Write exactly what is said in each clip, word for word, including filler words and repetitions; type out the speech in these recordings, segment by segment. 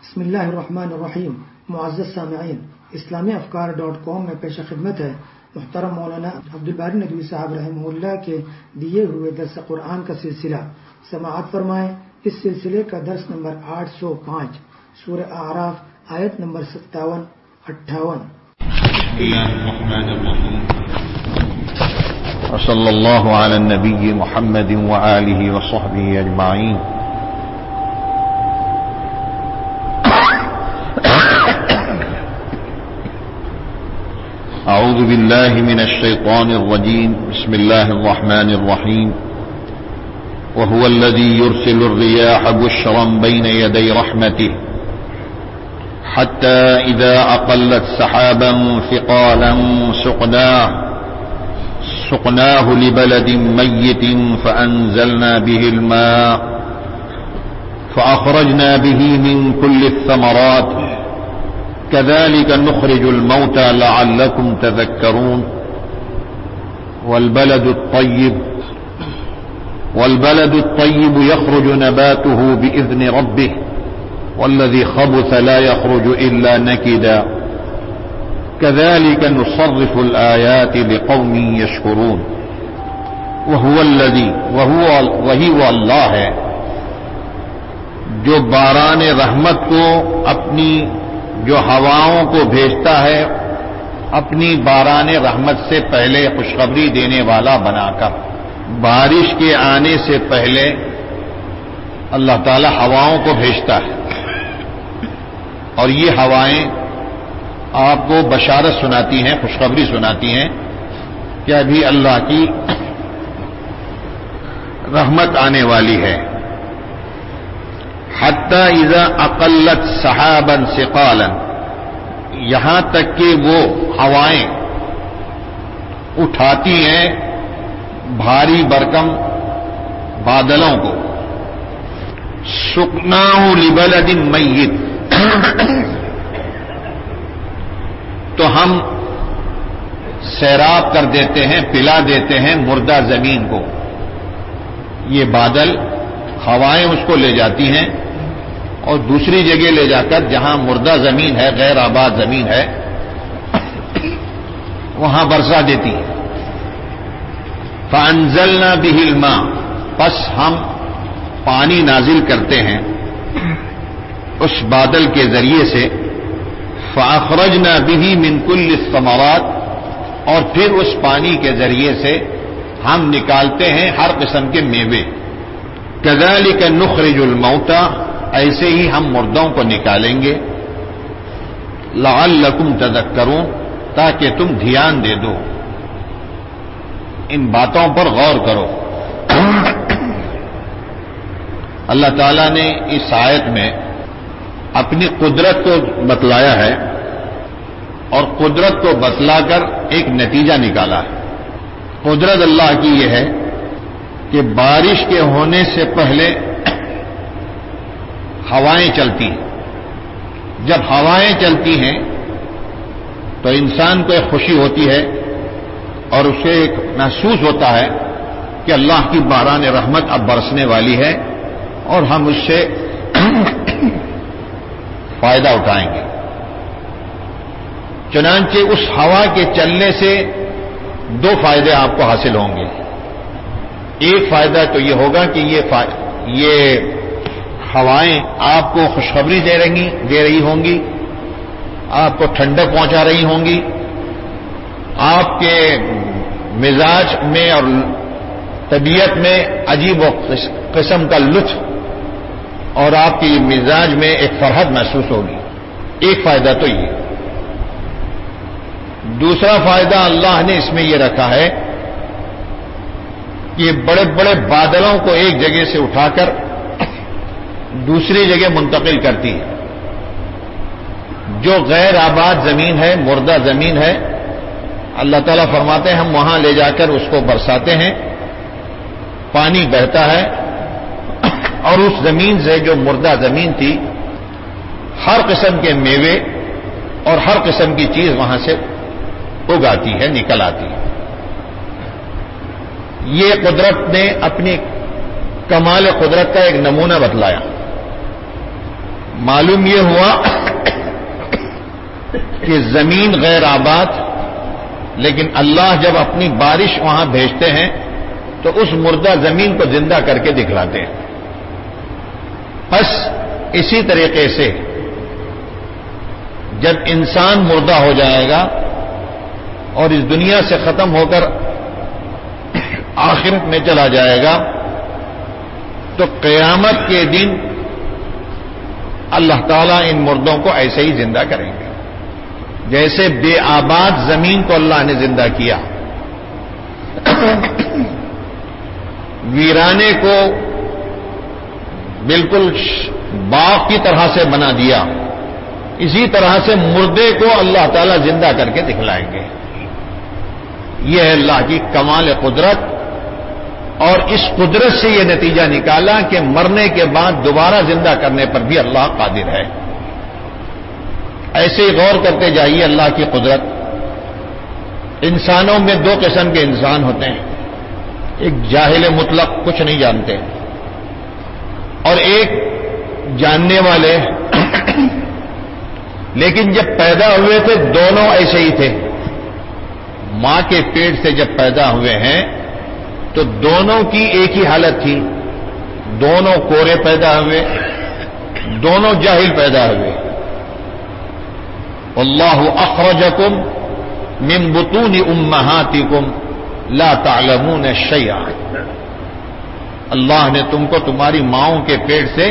بسم اللہ الرحمن الرحیم. معزز سامعین، اسلامی افکار ڈاٹ کام میں پیش خدمت ہے محترم مولانا عبدالباری ندوی صاحب رحمہ اللہ کے دیے ہوئے درس قرآن کا سلسلہ. سماعت فرمائیں. اس سلسلے کا درس نمبر آٹھ سو پانچ، سورہ اعراف، آیت نمبر ستاون اٹھاون. بسم اللہ الرحمن الرحیم. وصلی اللہ علی النبی محمد وآلہ وصحبہ اجمعین. اعوذ باللہ من الشیطان الرجیم. بسم اللہ الرحمن الرحیم. وهو الذي يرسل الرياح بشرا بين يدي رحمته حتى إذا أقلت سحابا ثقالا سقناه سقناه لبلد ميت فأنزلنا به الماء فأخرجنا به من كل الثمرات كذلك نخرج الموتى لعلكم تذكرون. والبلد الطيب والبلد الطيب يخرج نباته بإذن ربه والذي خبث لا يخرج إلا نكدا كذلك نصرف الآيات لقوم يشكرون. وهو الذي وهو وہی وہ اللہ ہے جو باران رحمت کو اپنی جو ہواؤں کو بھیجتا ہے اپنی باران رحمت سے پہلے خوشخبری دینے والا بنا کر. بارش کے آنے سے پہلے اللہ تعالی ہواؤں کو بھیجتا ہے اور یہ ہوائیں آپ کو بشارت سناتی ہیں، خوشخبری سناتی ہیں کہ ابھی اللہ کی رحمت آنے والی ہے. حتی اذا اقلت سحابا ثقالا، یہاں تک کہ وہ ہوائیں اٹھاتی ہیں بھاری برکم بادلوں کو. سقناہ لبلد میت، تو ہم سیراب کر دیتے ہیں، پلا دیتے ہیں مردہ زمین کو. یہ بادل ہوائیں اس کو لے جاتی ہیں اور دوسری جگہ لے جا کر جہاں مردہ زمین ہے، غیر آباد زمین ہے، وہاں برسا دیتی ہیں. فَأَنزَلْنَا بِهِ الْمَاءَ، پس ہم پانی نازل کرتے ہیں اس بادل کے ذریعے سے. فَأَخْرَجْنَا بِهِ مِنْ كُلِّ الثَّمَرَاتِ، اور پھر اس پانی کے ذریعے سے ہم نکالتے ہیں ہر قسم کے میوے. كَذَلِكَ نُخْرِجُ الْمَوْتَى، ایسے ہی ہم مردوں کو نکالیں گے. لَعَلَّكُمْ تَذَكَّرُونَ، تاکہ تم دھیان دے دو، ان باتوں پر غور کرو. اللہ تعالیٰ نے اس آیت میں اپنی قدرت کو بتلایا ہے اور قدرت کو بتلا کر ایک نتیجہ نکالا ہے. قدرت اللہ کی یہ ہے کہ بارش کے ہونے سے پہلے ہوائیں چلتی ہیں. جب ہوائیں چلتی ہیں تو انسان کو ایک خوشی ہوتی ہے اور اسے ایک محسوس ہوتا ہے کہ اللہ کی باران رحمت اب برسنے والی ہے اور ہم اس سے فائدہ اٹھائیں گے. چنانچہ اس ہوا کے چلنے سے دو فائدے آپ کو حاصل ہوں گے. ایک فائدہ تو یہ ہوگا کہ یہ فا... یہ ہوائیں آپ کو خوشخبری دے رہی دے رہی ہوں گی، آپ کو ٹھنڈک پہنچا رہی ہوں گی، آپ کے مزاج میں اور طبیعت میں عجیب و قسم کا لطف اور آپ کی مزاج میں ایک فرحت محسوس ہوگی. ایک فائدہ تو یہ. دوسرا فائدہ اللہ نے اس میں یہ رکھا ہے کہ بڑے بڑے بادلوں کو ایک جگہ سے اٹھا کر دوسری جگہ منتقل کرتی ہے. جو غیر آباد زمین ہے، مردہ زمین ہے، اللہ تعالیٰ فرماتے ہیں ہم وہاں لے جا کر اس کو برساتے ہیں، پانی بہتا ہے اور اس زمین سے جو مردہ زمین تھی ہر قسم کے میوے اور ہر قسم کی چیز وہاں سے اگاتی ہے، نکل آتی ہے. یہ قدرت نے اپنی کمال قدرت کا ایک نمونہ بتلایا. معلوم یہ ہوا کہ زمین غیر آباد، لیکن اللہ جب اپنی بارش وہاں بھیجتے ہیں تو اس مردہ زمین کو زندہ کر کے دکھلاتے ہیں. بس اسی طریقے سے جب انسان مردہ ہو جائے گا اور اس دنیا سے ختم ہو کر آخرت میں چلا جائے گا تو قیامت کے دن اللہ تعالیٰ ان مردوں کو ایسے ہی زندہ کریں گے جیسے بے آباد زمین کو اللہ نے زندہ کیا، ویرانے کو بالکل باغ کی طرح سے بنا دیا، اسی طرح سے مردے کو اللہ تعالیٰ زندہ کر کے دکھلائیں گے. یہ ہے اللہ کی کمال قدرت، اور اس قدرت سے یہ نتیجہ نکالا کہ مرنے کے بعد دوبارہ زندہ کرنے پر بھی اللہ قادر ہے. ایسے ہی غور کرتے جائیے اللہ کی قدرت. انسانوں میں دو قسم کے انسان ہوتے ہیں، ایک جاہل مطلق کچھ نہیں جانتے، اور ایک جاننے والے. لیکن جب پیدا ہوئے تھے دونوں ایسے ہی تھے. ماں کے پیٹ سے جب پیدا ہوئے ہیں تو دونوں کی ایک ہی حالت تھی، دونوں کورے پیدا ہوئے، دونوں جاہل پیدا ہوئے. اللہ اخرجکم من بطون امہاتکم لا تعلمون شیئا. اللہ نے تم کو تمہاری ماؤں کے پیٹ سے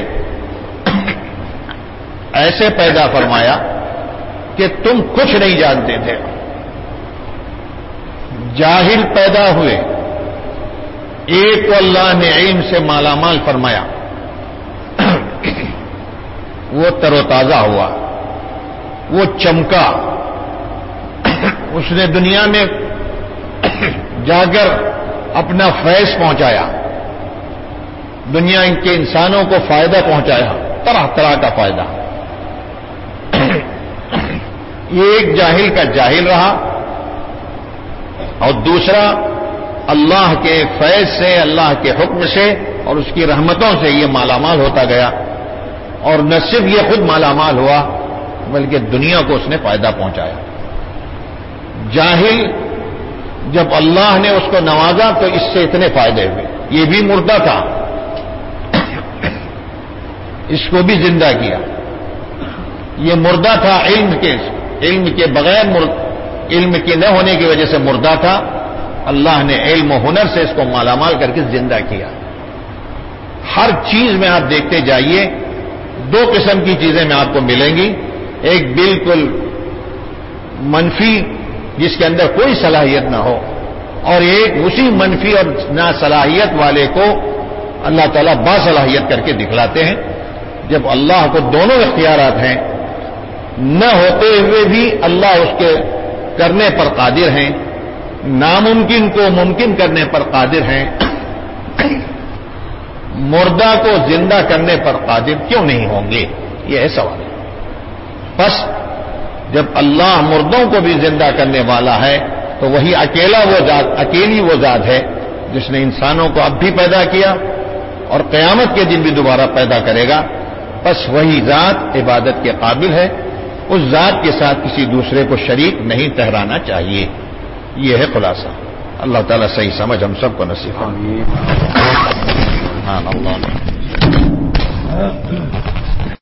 ایسے پیدا فرمایا کہ تم کچھ نہیں جانتے تھے. جاہل پیدا ہوئے، ایک کو اللہ نے علم سے مالا مال فرمایا، وہ تر و تازہ ہوا، وہ چمکا، اس نے دنیا میں جا کر اپنا فیض پہنچایا، دنیا کے انسانوں کو فائدہ پہنچایا، طرح طرح کا فائدہ. ایک جاہل کا جاہل رہا اور دوسرا اللہ کے فیض سے، اللہ کے حکم سے اور اس کی رحمتوں سے یہ مالا مال ہوتا گیا. اور نہ صرف یہ خود مالا مال ہوا بلکہ دنیا کو اس نے فائدہ پہنچایا. جاہل جب اللہ نے اس کو نوازا تو اس سے اتنے فائدے ہوئے. یہ بھی مردہ تھا، اس کو بھی زندہ کیا. یہ مردہ تھا علم کے علم کے بغیر مرد علم کے نہ ہونے کی وجہ سے مردہ تھا. اللہ نے علم و ہنر سے اس کو مالا مال کر کے زندہ کیا. ہر چیز میں آپ دیکھتے جائیے دو قسم کی چیزیں میں آپ کو ملیں گی. ایک بالکل منفی جس کے اندر کوئی صلاحیت نہ ہو، اور ایک اسی منفی اور ناصلاحیت والے کو اللہ تعالیٰ باصلاحیت کر کے دکھلاتے ہیں. جب اللہ کو دونوں اختیارات ہیں، نہ ہوتے ہوئے بھی اللہ اس کے کرنے پر قادر ہیں، ناممکن کو ممکن کرنے پر قادر ہیں، مردہ کو زندہ کرنے پر قادر کیوں نہیں ہوں گے؟ یہ ہے سوال. بس جب اللہ مردوں کو بھی زندہ کرنے والا ہے تو وہی اکیلا وہ ذات اکیلی وہ ذات ہے جس نے انسانوں کو اب بھی پیدا کیا اور قیامت کے دن بھی دوبارہ پیدا کرے گا. بس وہی ذات عبادت کے قابل ہے. اس ذات کے ساتھ کسی دوسرے کو شریک نہیں ٹھہرانا چاہیے. یہ ہے خلاصہ. اللہ تعالیٰ صحیح سمجھ ہم سب کو نصیب فرمائے. سبحان اللہ.